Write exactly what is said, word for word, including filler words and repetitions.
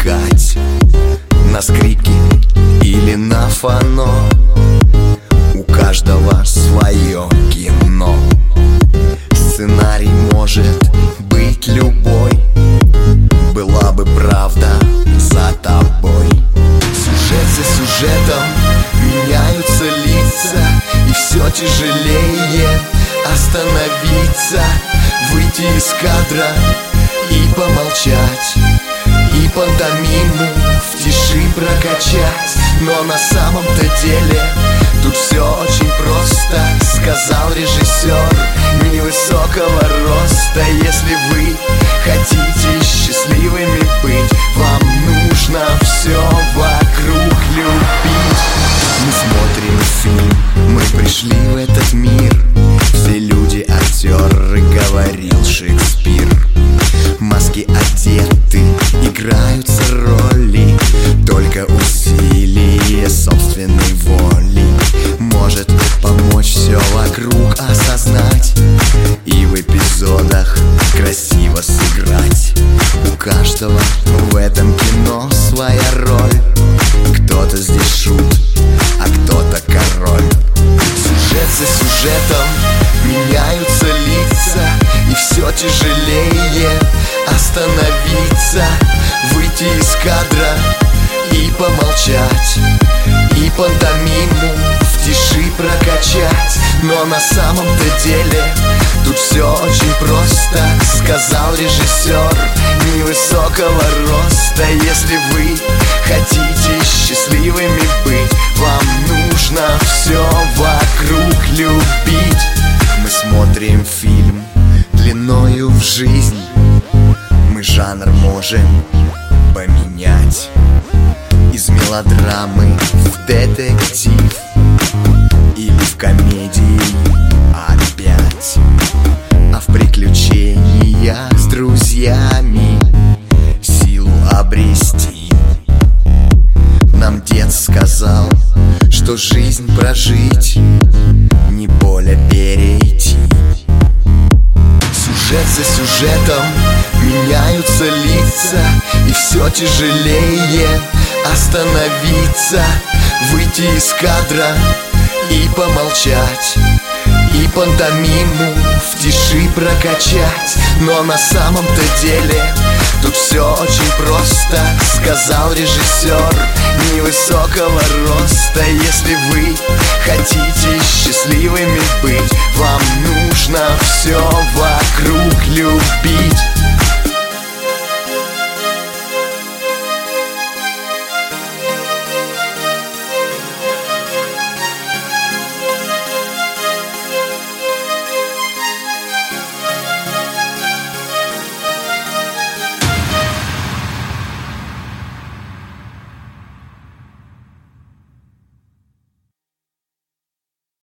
отвлекать на скрипки или на фано. У каждого свое кино. Сценарий может быть любой. Была бы правда за тобой. Сюжет за сюжетом меняются лица, и все тяжелее остановиться, выйти из кадра и помолчать, и пантомиму в тиши прокачать. Но на самом-то деле тут все очень просто, сказал режиссер невысокого роста. Если вы хотите счастливыми быть, вам нужно все вокруг любить. Мы смотрим фильм, мы пришли в этот мир. Все люди актеры, говорил Шекспир. Маски одеты, играются роли. Только усилие собственной воли может помочь все вокруг осознать и в эпизодах красиво сыграть. У каждого в этом кино своя роль. Кто-то здесь шут, а кто-то король. Сюжет за сюжетом меняются лица, и все тяжелее остановиться, выйти из кадра и помолчать, и пантомиму в тиши прокачать. Но на самом-то деле тут все очень просто, сказал режиссер невысокого роста. Если вы хотите счастливыми быть, вам нужно все вокруг любить. Мы смотрим фильм длиною в жизнь. Мы жанр можем поменять из мелодрамы в детектив или в комедии опять, а в приключениях с друзьями силу обрести. Нам дед сказал, что жизнь прожить, не поле перейти. Сюжет за сюжетом меняются лица, и все тяжелее остановиться, выйти из кадра и помолчать, и пантомиму в тиши прокачать. Но на самом-то деле тут все очень просто, сказал режиссер невысокого роста. Если вы хотите счастливыми быть, вам нужно все